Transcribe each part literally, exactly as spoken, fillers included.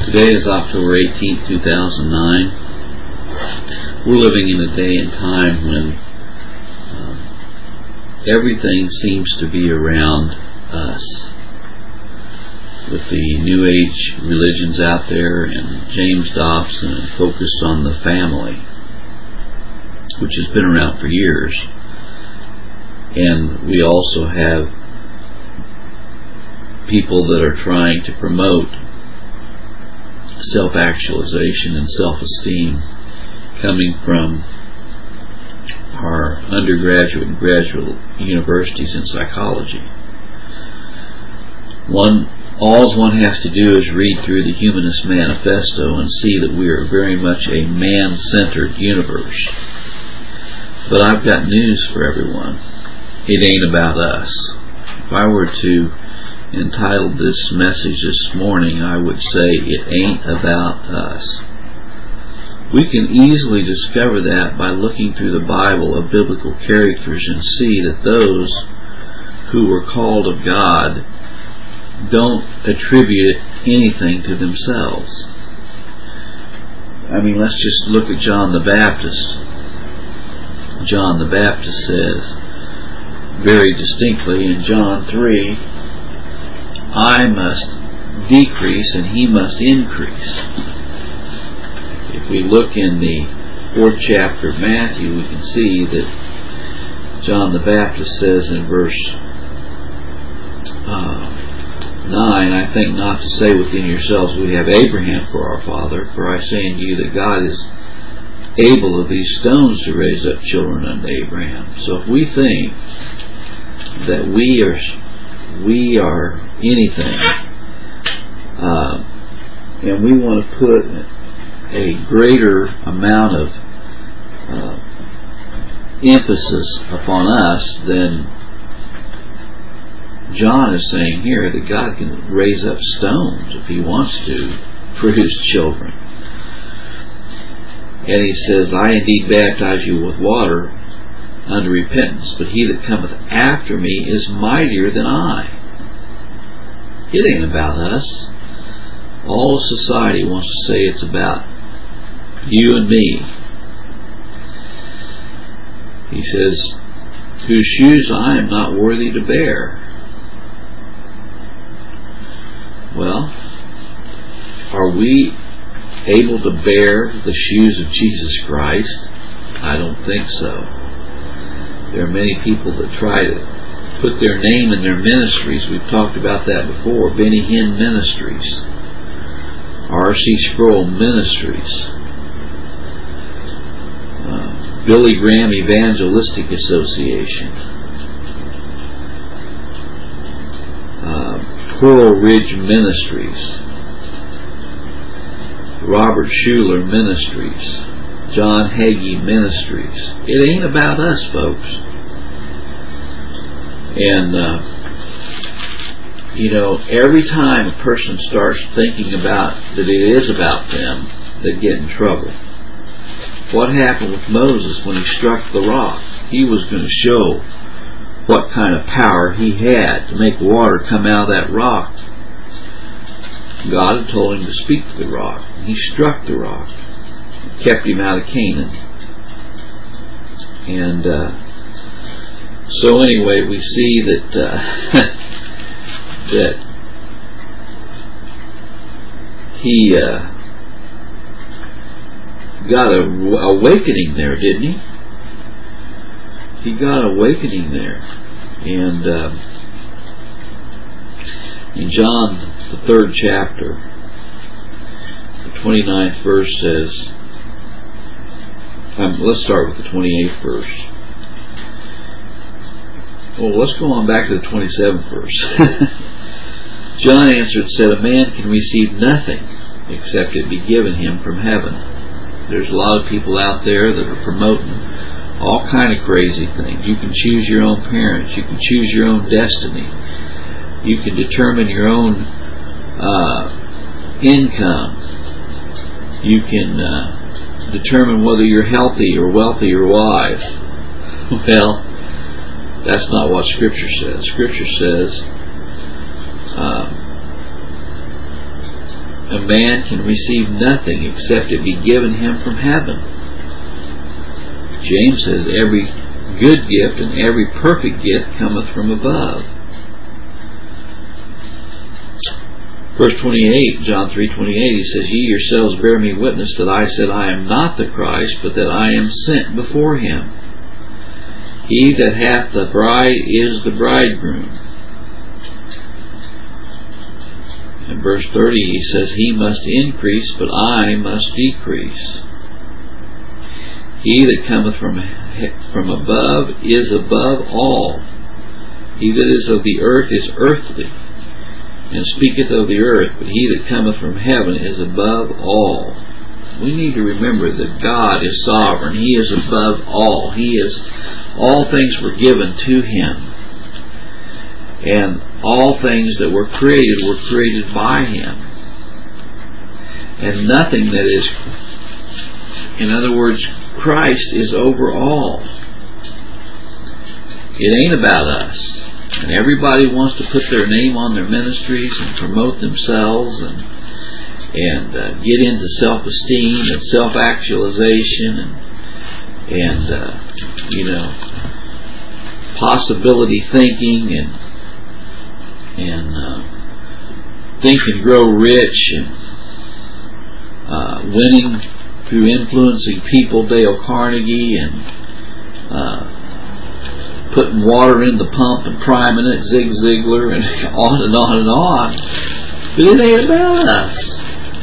Today is October eighteenth, two thousand nine. We're living in a day and time when um, everything seems to be around us. With the New Age religions out there and James Dobson and focus on the family, which has been around for years. And we also have people that are trying to promote self-actualization and self-esteem coming from our undergraduate and graduate universities in psychology. One, all one has to do is read through the Humanist Manifesto and see that we are very much a man-centered universe. But I've got news for everyone. It ain't about us. If I were to entitled this message this morning, I would say it ain't about us. We can easily discover that by looking through the Bible of biblical characters and see that those who were called of God don't attribute anything to themselves. I mean, let's just look at John the Baptist. John the Baptist says very distinctly in John three, I must decrease and he must increase. If we look in the fourth chapter of Matthew, we can see that John the Baptist says in verse uh, nine, I think not to say within yourselves, we have Abraham for our father, for I say unto you that God is able of these stones to raise up children unto Abraham. So if we think that we are we are anything, uh, and we want to put a greater amount of uh, emphasis upon us than John is saying here, that God can raise up stones if he wants to for his children. And he says, I indeed baptize you with water unto repentance, but he that cometh after me is mightier than I. It ain't about us. All of society wants to say it's about you and me. He says, whose shoes I am not worthy to bear. Well, are we able to bear the shoes of Jesus Christ? I don't think so. There are many people that try to put their name in their ministries. We've talked about that before. Benny Hinn Ministries, R C Sproul Ministries, uh, Billy Graham Evangelistic Association, uh, Coral Ridge Ministries, Robert Schuller Ministries, John Hagee Ministries. It ain't about us, folks. And, uh, you know, every time a person starts thinking about that it is about them, they get in trouble. What happened with Moses when he struck the rock? He was going to show what kind of power he had to make water come out of that rock. God had told him to speak to the rock. He struck the rock. Kept him out of Canaan. And uh, so anyway, we see that uh, that he uh, got a awakening there, didn't he? He got awakening there. And uh, in John, the third chapter, the twenty-ninth verse says, Um, let's start with the twenty-eighth verse. Well, let's go on back to the twenty-seventh verse. John answered and said, a man can receive nothing except it be given him from heaven. There's a lot of people out there that are promoting all kind of crazy things. You can choose your own parents. You can choose your own destiny. You can determine your own uh, income. You can uh, determine whether you're healthy or wealthy or wise. Well, that's not what Scripture says. Scripture says, uh, a man can receive nothing except it be given him from heaven. James says, every good gift and every perfect gift cometh from above. Verse twenty-eight, John three twenty-eight, he says, ye yourselves bear me witness that I said, I am not the Christ, but that I am sent before him. He that hath the bride is the bridegroom. In verse thirty, he says, he must increase, but I must decrease. He that cometh from, from above is above all. He that is of the earth is earthly, and speaketh of the earth, but he that cometh from heaven is above all. We need to remember that God is sovereign. He is above all. He is, all things were given to him. And all things that were created were created by him. And nothing that is, in other words, Christ is over all. It ain't about us. And everybody wants to put their name on their ministries and promote themselves and and uh, get into self-esteem and self-actualization and and uh, you know, possibility thinking and and uh, think and grow rich and uh, winning through influencing people, Dale Carnegie, and uh, putting water in the pump and priming it, Zig Ziglar, and on and on and on. But it ain't about us.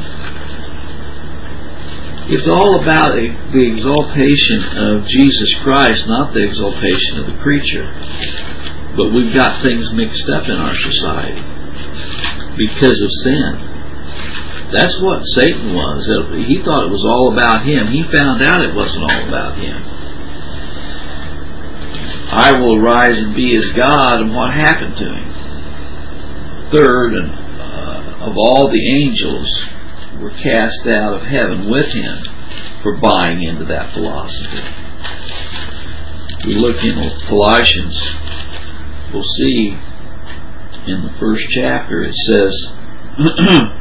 It's all about a, the exaltation of Jesus Christ, not the exaltation of the preacher. But we've got things mixed up in our society because of sin. That's what Satan was. He thought it was all about him. He found out it wasn't all about him. I will rise and be as God, and what happened to him? Third, and uh, of all the angels were cast out of heaven with him for buying into that philosophy. We look in Colossians, we'll see in the first chapter, it says,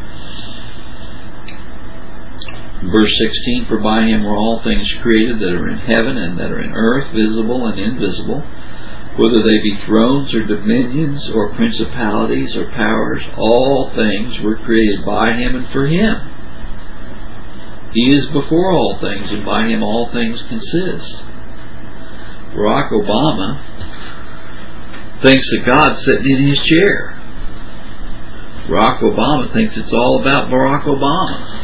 verse sixteen, for by him were all things created that are in heaven and that are in earth, visible and invisible, whether they be thrones or dominions or principalities or powers, all things were created by him and for him. He is before all things, and by him all things consist. Barack Obama thinks that God's sitting in his chair. Barack Obama thinks it's all about Barack Obama.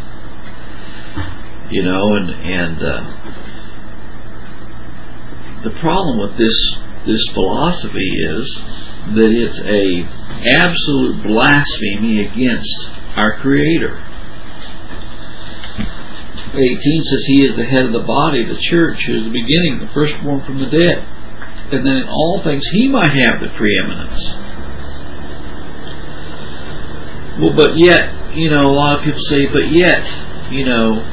You know, and and uh, the problem with this this philosophy is that it's a absolute blasphemy against our Creator. eighteen says he is the head of the body, the church, who is the beginning, the firstborn from the dead, and then in all things he might have the preeminence. Well, but yet, you know, a lot of people say, but yet, you know,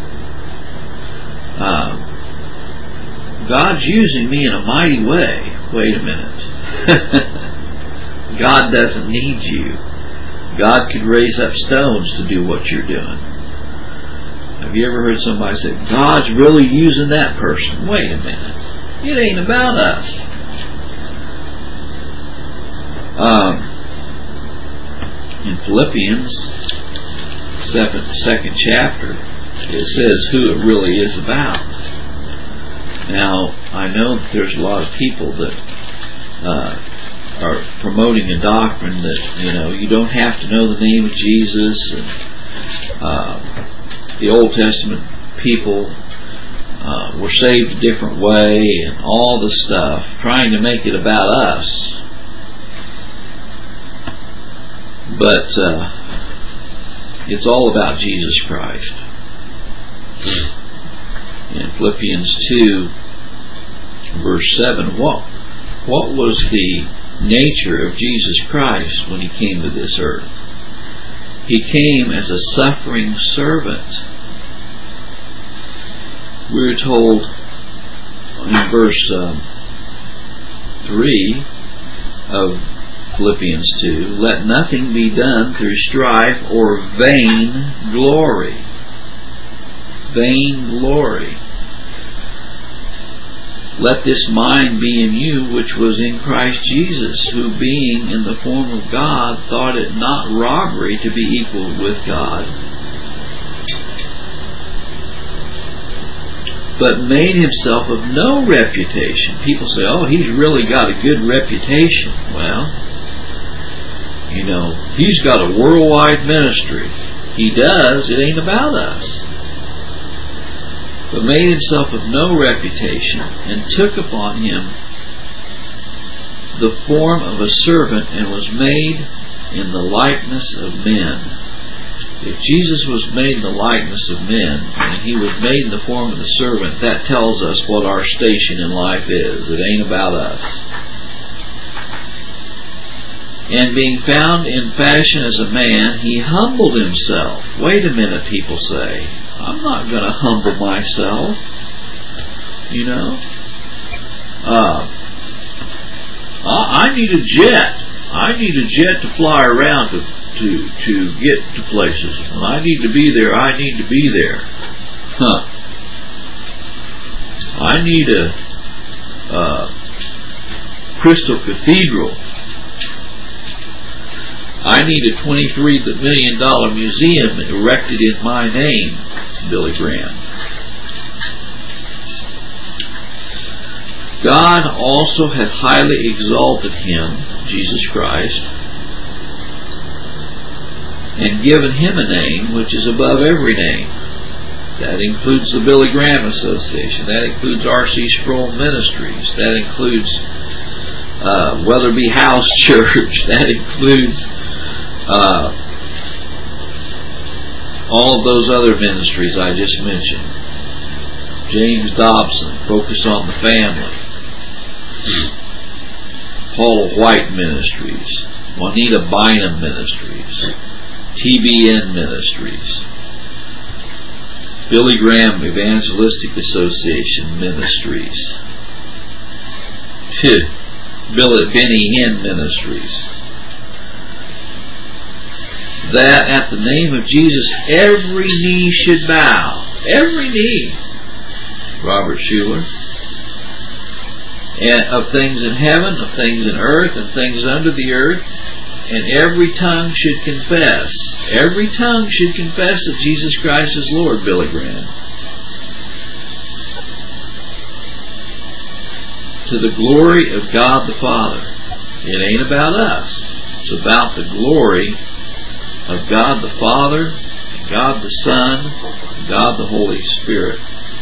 Uh, God's using me in a mighty way. Wait a minute. God doesn't need you. God could raise up stones to do what you're doing. Have you ever heard somebody say, God's really using that person? Wait a minute. It ain't about us. Um, in Philippians, second, second chapter, it says who it really is about. Now, I know that there's a lot of people that uh, are promoting a doctrine that, you know, you don't have to know the name of Jesus, and uh, the Old Testament people uh, were saved a different way, and all this stuff, trying to make it about us. But uh, it's all about Jesus Christ. In Philippians two, verse seven, what, what was the nature of Jesus Christ when he came to this earth? He came as a suffering servant. We're told in verse uh, three of Philippians two, let nothing be done through strife or vain glory. Vain glory. Let this mind be in you, which was in Christ Jesus, who being in the form of God, thought it not robbery to be equal with God, but made himself of no reputation. People say, oh, he's really got a good reputation. Well, you know, he's got a worldwide ministry. He does. It ain't about us. But made himself of no reputation, and took upon him the form of a servant, and was made in the likeness of men. If Jesus was made in the likeness of men, and he was made in the form of the servant, that tells us what our station in life is. It ain't about us. And being found in fashion as a man, he humbled himself. Wait a minute, people say. I'm not going to humble myself. You know? Uh, I need a jet. I need a jet to fly around to, to, to get to places. When I need to be there, I need to be there. Huh. I need a uh, Crystal Cathedral. I need a twenty-three million dollars museum erected in my name, Billy Graham. God also hath highly exalted him, Jesus Christ, and given him a name which is above every name. That includes the Billy Graham Association. That includes R C Sproul Ministries. That includes uh, Weatherby House Church. That includes Uh, all of those other ministries I just mentioned. James Dobson, Focus on the Family. Paul White Ministries. Juanita Bynum Ministries. T B N Ministries. Billy Graham Evangelistic Association Ministries. Billy Benny Hinn Ministries. That at the name of Jesus every knee should bow. Every knee. Robert Schuller. And of things in heaven, of things in earth, and things under the earth. And every tongue should confess. Every tongue should confess that Jesus Christ is Lord, Billy Graham. To the glory of God the Father. It ain't about us. It's about the glory of God the Father, God the Son, God the Holy Spirit.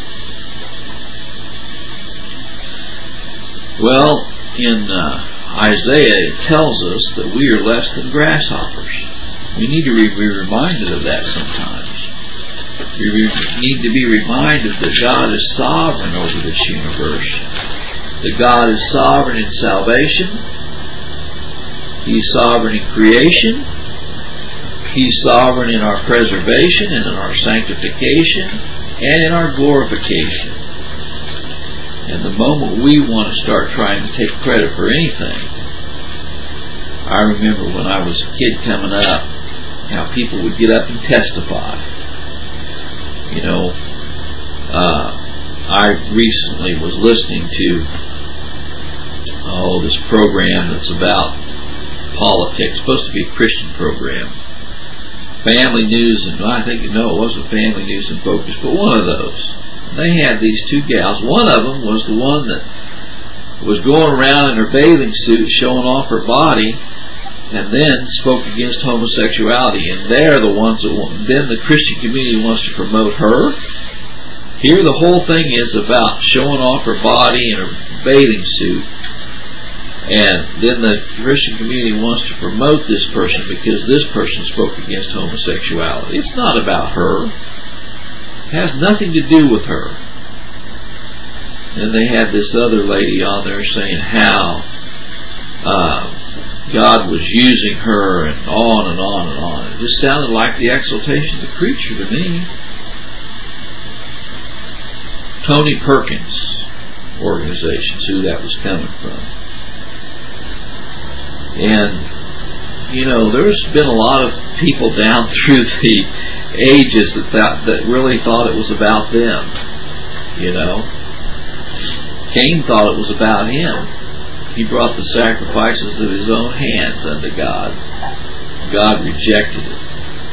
Well, in uh, Isaiah it tells us that we are less than grasshoppers. We need to be reminded of that sometimes. We need to be reminded that God is sovereign over this universe. That God is sovereign in salvation. He's sovereign in creation. He's sovereign in our preservation and in our sanctification and in our glorification. And the moment we want to start trying to take credit for anything, I remember when I was a kid coming up, how people would get up and testify. You know, uh, I recently was listening to oh this program that's about politics, supposed to be a Christian program. Family News, and I think, no, it wasn't Family News and Focus, but one of those. They had these two gals. One of them was the one that was going around in her bathing suit showing off her body and then spoke against homosexuality. And they're the ones that want, then the Christian community wants to promote her. Here the whole thing is about showing off her body in her bathing suit. And then the Christian community wants to promote this person because this person spoke against homosexuality. It's not about her. It has nothing to do with her. And they had this other lady on there saying how uh, God was using her and on and on and on. It just sounded like the exaltation of the creature to me. Tony Perkins organizations, who that was coming from. And, you know, there's been a lot of people down through the ages that, that, that really thought it was about them, you know. Cain thought it was about him. He brought the sacrifices of his own hands unto God. God rejected it.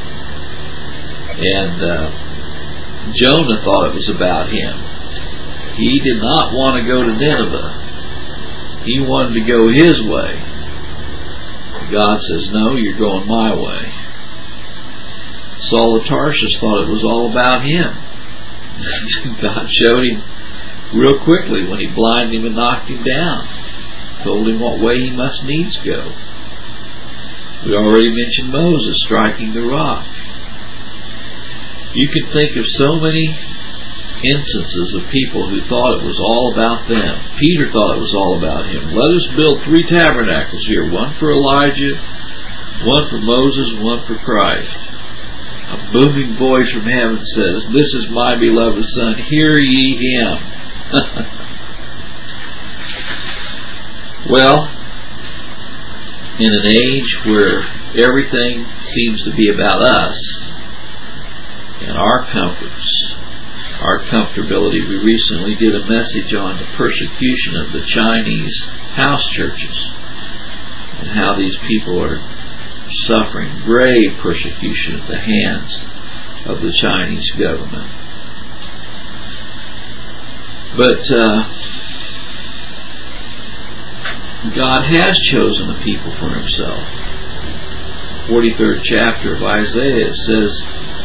And uh, Jonah thought it was about him. He did not want to go to Nineveh. He wanted to go his way. God says, no, you're going my way. Saul of Tarsus thought it was all about him. God showed him real quickly when he blinded him and knocked him down. Told him what way he must needs go. We already mentioned Moses striking the rock. You can think of so many instances of people who thought it was all about them. Peter thought it was all about him. Let us build three tabernacles here, one for Elijah, one for Moses, and one for Christ. A booming voice from heaven says, this is my beloved Son, hear ye him. Well, in an age where everything seems to be about us and our comforts, our comfortability, we recently did a message on the persecution of the Chinese house churches and how these people are suffering grave persecution at the hands of the Chinese government. But uh, God has chosen a people for Himself. forty-third chapter of Isaiah says,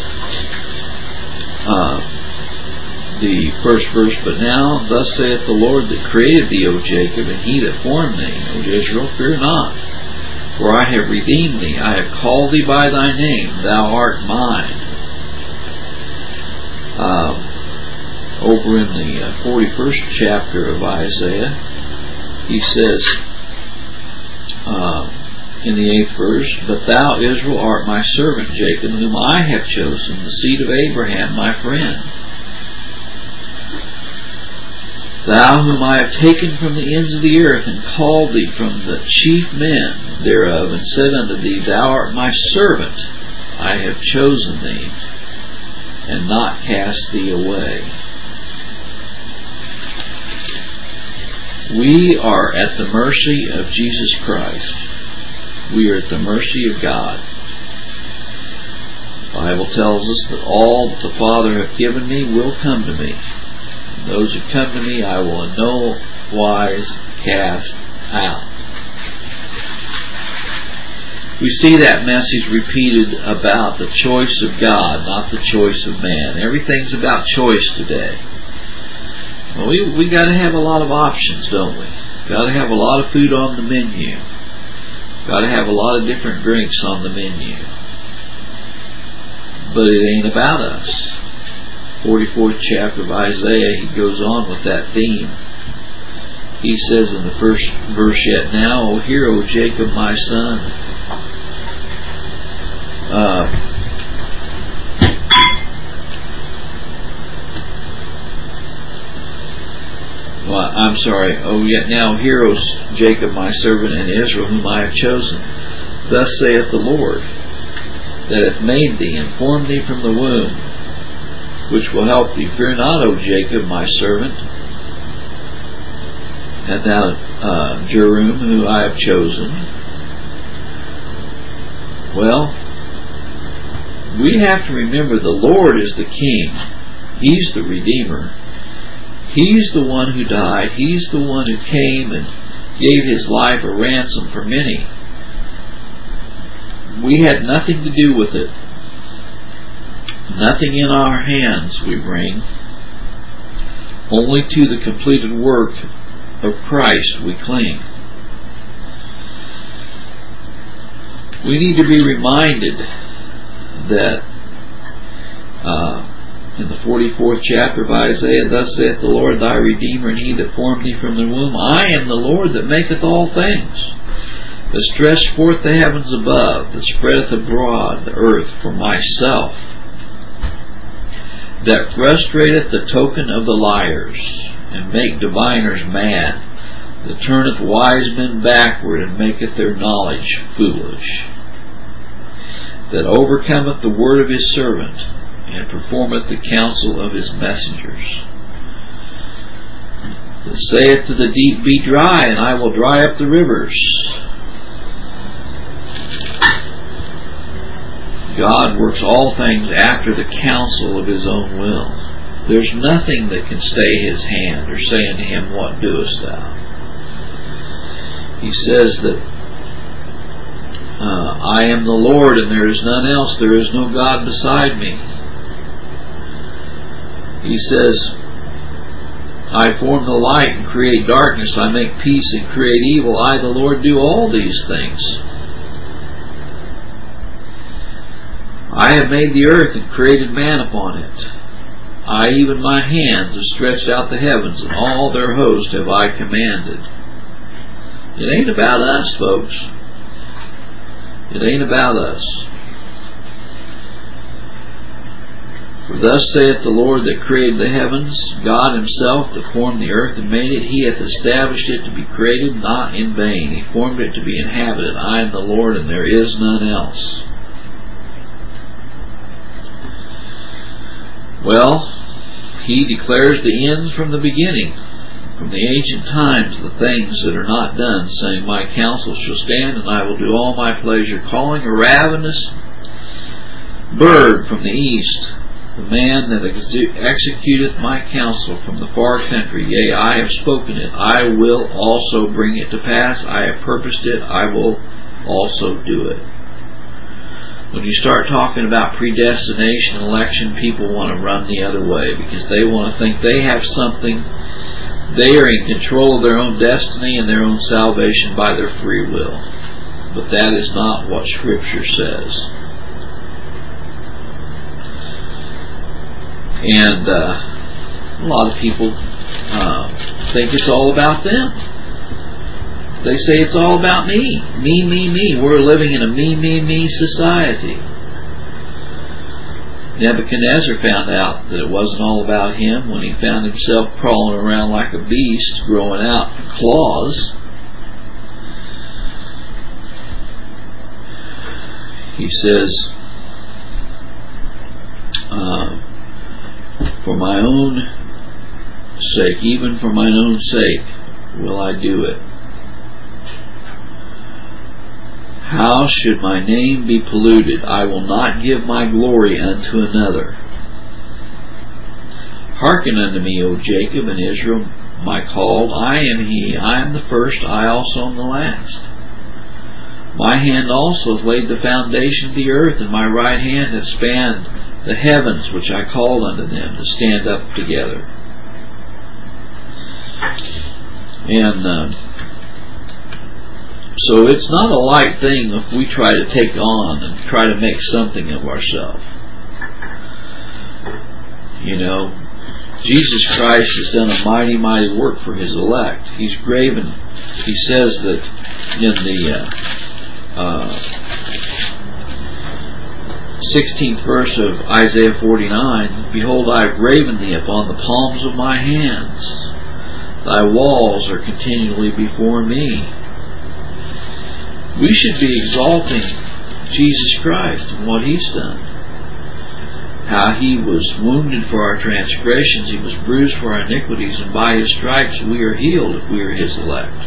uh, the first verse, but now thus saith the Lord that created thee, O Jacob, and He that formed thee, O Israel, fear not, for I have redeemed thee, I have called thee by thy name, thou art mine. Uh, over in the uh, forty-first chapter of Isaiah, he says, uh, in the eighth verse, but thou, Israel, art my servant, Jacob, whom I have chosen, the seed of Abraham, my friend. Thou whom I have taken from the ends of the earth, and called thee from the chief men thereof, and said unto thee, thou art my servant, I have chosen thee, and not cast thee away. We are at the mercy of Jesus Christ. We are at the mercy of God. The Bible tells us that all that the Father hath given me will come to me. And those who come to me I will in no wise cast out. We see that message repeated about the choice of God, not the choice of man. Everything's about choice today. Well, we we got to have a lot of options, don't we? Got to have a lot of food on the menu. Got to have a lot of different drinks on the menu. But it ain't about us. forty-fourth chapter of Isaiah, he goes on with that theme. He says in the first verse, yet now, O hear, O Jacob, my son. Uh, Well, I'm sorry. Oh, yet now hear, O Jacob, my servant, and Israel, whom I have chosen. Thus saith the Lord, that hath made thee, and formed thee from the womb, which will help thee. Fear not, O Jacob, my servant, and thou, uh, Jerum, who I have chosen. Well, we have to remember the Lord is the King. He's the Redeemer. He's the one who died. He's the one who came and gave His life a ransom for many. We had nothing to do with it. Nothing in our hands we bring. Only to the completed work of Christ we cling. We need to be reminded that uh, in the forty-fourth chapter of Isaiah, thus saith the Lord thy Redeemer, and He that formed thee from the womb, I am the Lord that maketh all things, that stretched forth the heavens above, that spreadeth abroad the earth for myself, that frustrateth the token of the liars, and make diviners mad, that turneth wise men backward, and maketh their knowledge foolish, that overcometh the word of his servant, and performeth the counsel of his messengers, that saith to the deep, Be dry, and I will dry up the rivers. God works all things after the counsel of his own will. There's nothing that can stay his hand or say unto him, What doest thou? He says that uh, I am the Lord, and there is none else. There is no God beside me. He says, I form the light and create darkness. I make peace and create evil. I, the Lord, do all these things. I have made the earth and created man upon it. I, even my hands, have stretched out the heavens, and all their host have I commanded. It ain't about us, folks. It ain't about us. For thus saith the Lord that created the heavens, God himself that formed the earth and made it. He hath established it to be created, not in vain. He formed it to be inhabited. I am the Lord, and there is none else. Well, he declares the ends from the beginning, from the ancient times, the things that are not done, saying, My counsel shall stand, and I will do all my pleasure, calling a ravenous bird from the east, the man that ex- executeth my counsel from the far country. Yea, I have spoken it, I will also bring it to pass. I have purposed it, I will also do it. When you start talking about predestination and election, people want to run the other way because they want to think they have something. They are in control of their own destiny and their own salvation by their free will. But that is not what Scripture says. And uh, a lot of people uh, think it's all about them. They say it's all about me. Me, me, me. We're living in a me, me, me society. Nebuchadnezzar found out that it wasn't all about him when he found himself crawling around like a beast, growing out claws. He says, uh, For my own sake, even for mine own sake, will I do it. How should my name be polluted? I will not give my glory unto another. Hearken unto me, O Jacob and Israel, my called. I am he. I am the first. I also am the last. My hand also hath laid the foundation of the earth, and my right hand hath spanned the heavens, which I called unto them to stand up together. And uh, so it's not a light thing if we try to take on and try to make something of ourselves. You know, Jesus Christ has done a mighty, mighty work for his elect. He's graven. He says that in the uh, uh, sixteenth verse of Isaiah forty-nine, Behold, I have graven thee upon the palms of my hands. Thy walls are continually before me. We should be exalting Jesus Christ and what he's done. How he was wounded for our transgressions, he was bruised for our iniquities, and by his stripes we are healed if we are his elect.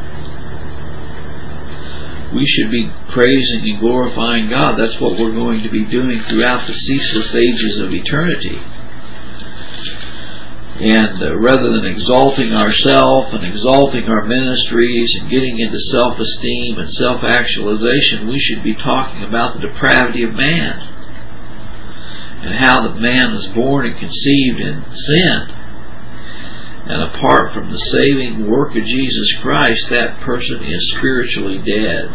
We should be praising and glorifying God. That's what we're going to be doing throughout the ceaseless ages of eternity. And uh, rather than exalting ourselves and exalting our ministries and getting into self-esteem and self-actualization, we should be talking about the depravity of man and how that man was born and conceived in sin. And apart from the saving work of Jesus Christ, that person is spiritually dead.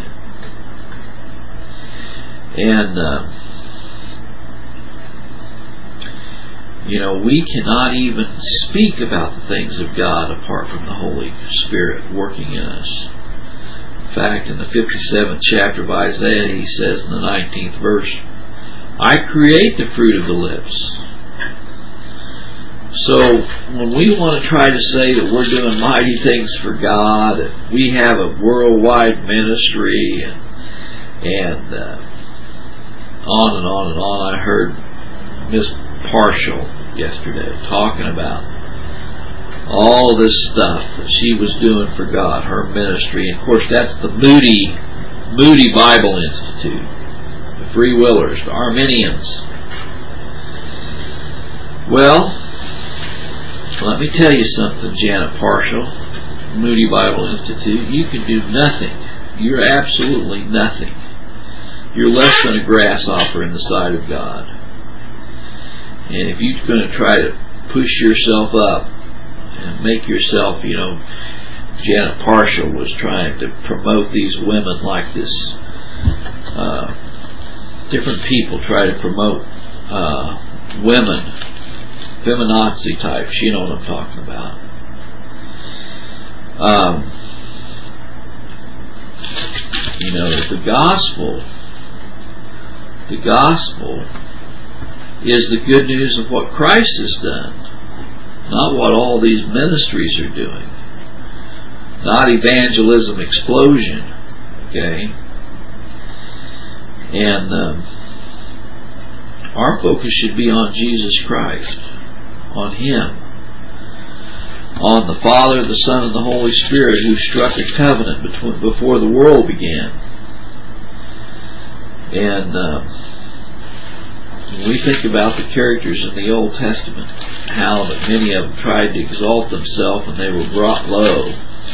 And uh, You know, we cannot even speak about the things of God apart from the Holy Spirit working in us. In fact, in the fifty-seventh chapter of Isaiah, he says in the nineteenth verse, I create the fruit of the lips. So when we want to try to say that we're doing mighty things for God, and we have a worldwide ministry, and, and uh, on and on and on, I heard Miss Parshall yesterday talking about all this stuff that she was doing for God, her ministry. And of course, that's the Moody Moody Bible Institute, the Free Willers, the Arminians. Well, let me tell you something, Janet Parshall, Moody Bible Institute. You can do nothing. You're absolutely nothing. You're less than a grasshopper in the sight of God. And if you're going to try to push yourself up and make yourself, you know, Janet Parshall was trying to promote these women like this. Uh, different people try to promote uh, women, feminazi types. You know what I'm talking about. Um, you know, the gospel, the gospel is the good news of what Christ has done, not what all these ministries are doing. Not evangelism explosion, okay? And um, our focus should be on Jesus Christ, on Him, on the Father, the Son, and the Holy Spirit, who struck a covenant between, before the world began. And um, when we think about the characters in the Old Testament, how that many of them tried to exalt themselves and they were brought low.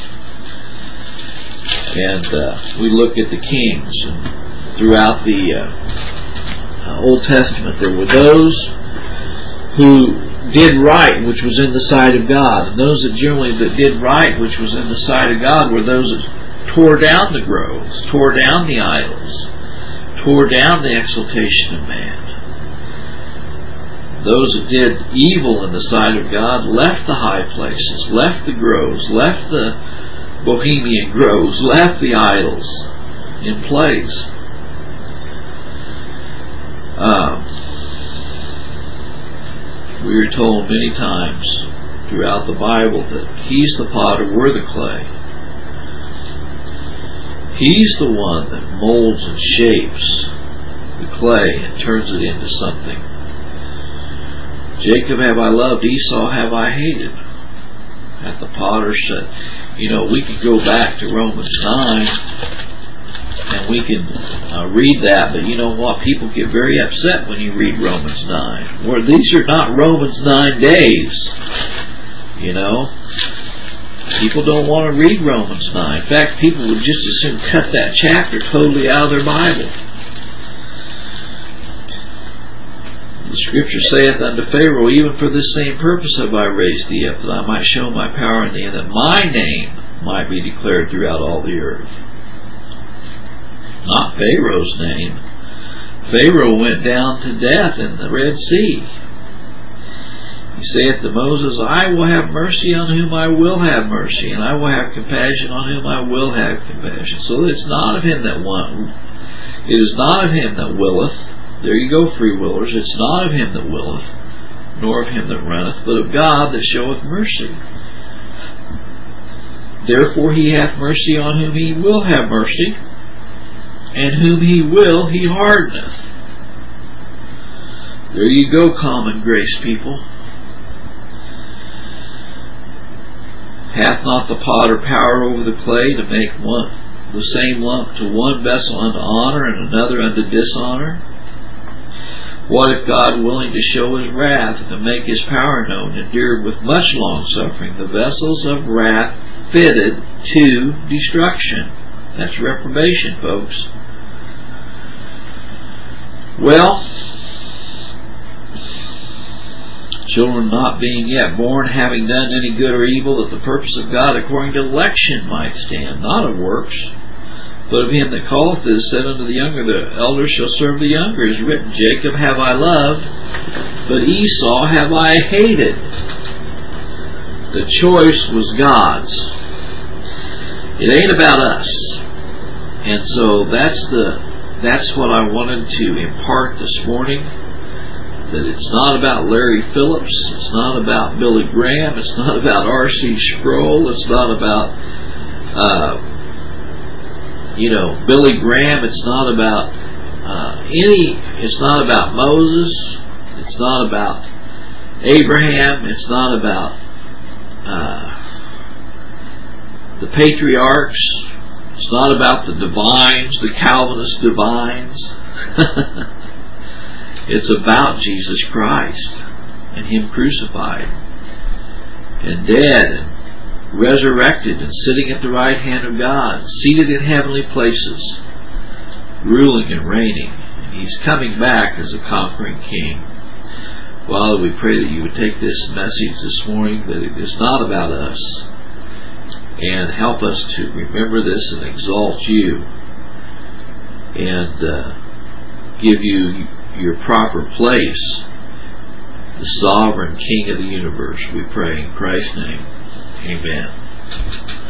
And uh, we look at the kings, and throughout the uh, uh, Old Testament there were those who did right, which was in the sight of God, and those that generally that did right, which was in the sight of God, were those that tore down the groves, tore down the idols, tore down the exaltation of man. Those that did evil in the sight of God left the high places, left the groves, left the Bohemian groves, left the idols in place. Um, we are told many times throughout the Bible that He's the potter, we're the clay. He's the one that molds and shapes the clay and turns it into something. Jacob have I loved, Esau have I hated. At the potter said, you know, we could go back to Romans nine and we can uh, read that, but you know what? People get very upset when you read Romans nine. Well, these are not Romans nine days. You know? People don't want to read Romans nine. In fact, people would just as soon cut that chapter totally out of their Bible. The Scripture saith unto Pharaoh, even for this same purpose have I raised thee up, that I might show my power in thee, and that my name might be declared throughout all the earth. Not Pharaoh's name. Pharaoh went down to death in the Red Sea. He saith to Moses, I will have mercy on whom I will have mercy, and I will have compassion on whom I will have compassion. So it's not of him that want, it is not of him that willeth. There you go, free willers. It's not of him that willeth, nor of him that runneth, but of God that showeth mercy. Therefore He hath mercy on whom He will have mercy, and whom He will He hardeneth. There you go, common grace people. Hath not the potter power over the clay to make one the same lump to one vessel unto honor and another unto dishonor? What if God, willing to show His wrath and to make His power known, endured with much long suffering the vessels of wrath fitted to destruction? That's reprobation, folks. Well, children not being yet born, having done any good or evil, that the purpose of God according to election might stand, not of works, but of him that calleth is said unto the younger, the elder shall serve the younger. It is written, Jacob have I loved, but Esau have I hated. The choice was God's. It ain't about us. And so that's the that's what I wanted to impart this morning. that it's not about Larry Phillips, it's not about Billy Graham, it's not about R C Sproul, it's not about uh, you know Billy Graham, it's not about uh, any, it's not about Moses, it's not about Abraham, it's not about uh, the patriarchs, it's not about the divines, the Calvinist divines. It's about Jesus Christ and Him crucified and dead and resurrected and sitting at the right hand of God, seated in heavenly places, ruling and reigning. And He's coming back as a conquering King. Father, we pray that You would take this message this morning, that it is not about us, and help us to remember this and exalt You and uh, give You Your proper place, the sovereign King of the universe. We pray in Christ's name. Amen.